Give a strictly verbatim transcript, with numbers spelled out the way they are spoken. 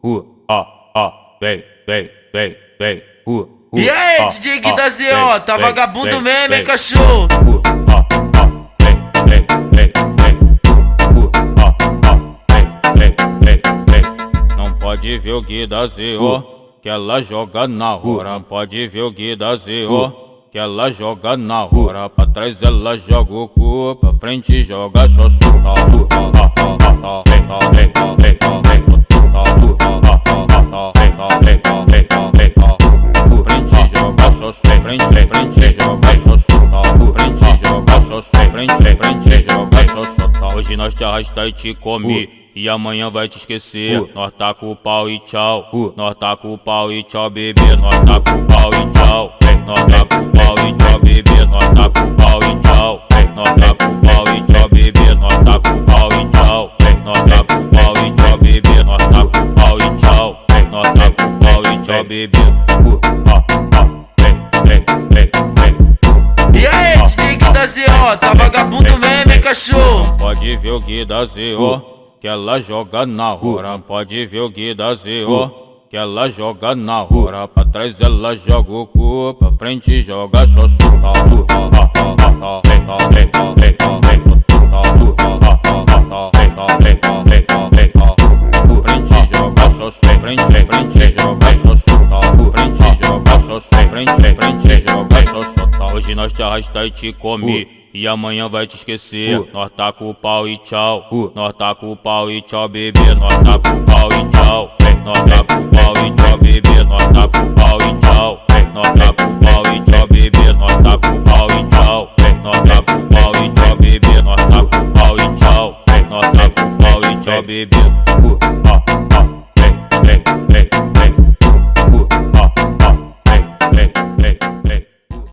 uh, ó, ó, vem, vem, vem, vem, uh, uh. E aí, D J Gui da Z O, tá vagabundo mesmo, hein, cachorro? Uh, ó, ó, vem, vem, vem, vem, uh, ó, ó, vem, vem, vem, vem. Não pode ver o Gui da Z O, que ela joga na hora. Não pode ver o Gui da Z O, que ela joga na hora. Pra trás ela joga o cu, pra frente joga xoxo. Frente joga xoxo, frente, frente joga xoxo. Frente joga xoxo, frente, frente joga xoxo. Hoje nós te arrasta e te come, e amanhã vai te esquecer. Nós tá com o pau e tchau, nós tá com o pau e tchau, bebê. Nós tá com o pau e tchau, nós tá com o pau e tchau, bebê. Nós tá com o pau e tchau, nós tá com o pau e tchau, bebê. Nós tá com o pau e tchau, nós tá com o pau e tchau, bebê. Nós tá com o pau e tchau, nós tá com o pau e tchau, bebê. E aí, D J Gui da Z O, tá vagabundo mesmo, hein, cachorro? Pode ver o Gui da Z O, que ela joga na hora. Pode ver o Gui da Z O, que ela joga na hora. Pra trás ela joga o cu, pra frente joga xoxo. Frente joga xoxo, frente, frente joga xoxo. Frente joga xoxo, frente, frente joga xoxo. Hoje nós te arrasta e te come, e amanhã vai te esquecer. Nós tá com o pau e tchau, nós tá com o pau e tchau, bebê. Nós tá com o pau e